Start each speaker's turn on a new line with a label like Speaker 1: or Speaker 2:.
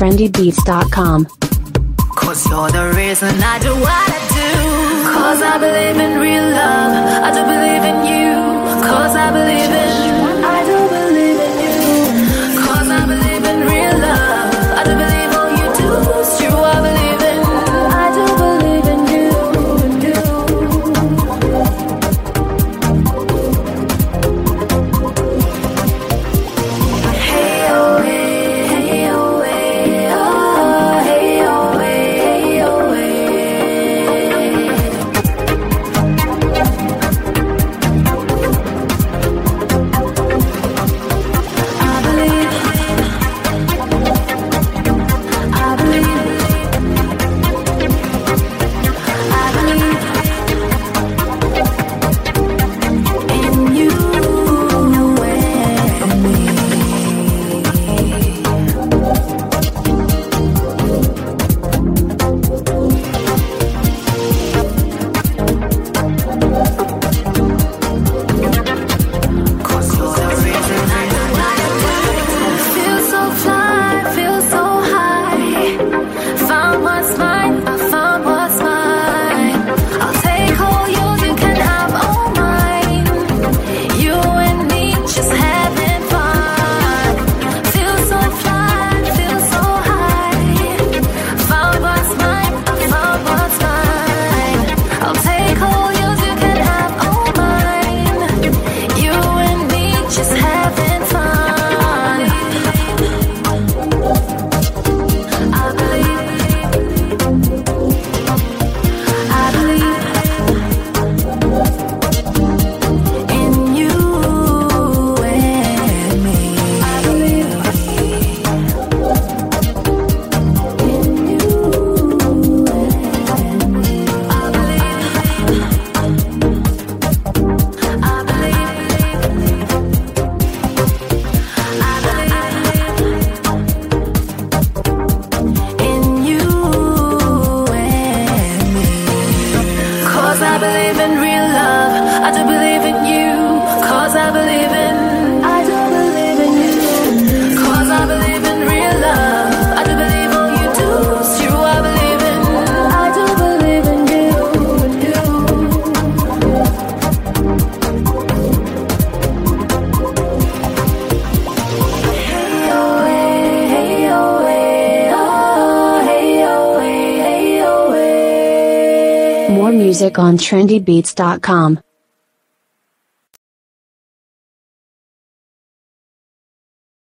Speaker 1: trendybeats.com.
Speaker 2: Cause you're the reason I do what I do. Cause I believe in real love. I do believe in you. Cause I believe in. I do believe in you. Cause I believe in real love. I do believe all you do is true. I believe in. I do believe in you. Hey oh hey, hey oh hey, oh hey oh hey, hey oh
Speaker 1: More music on trendybeats.com.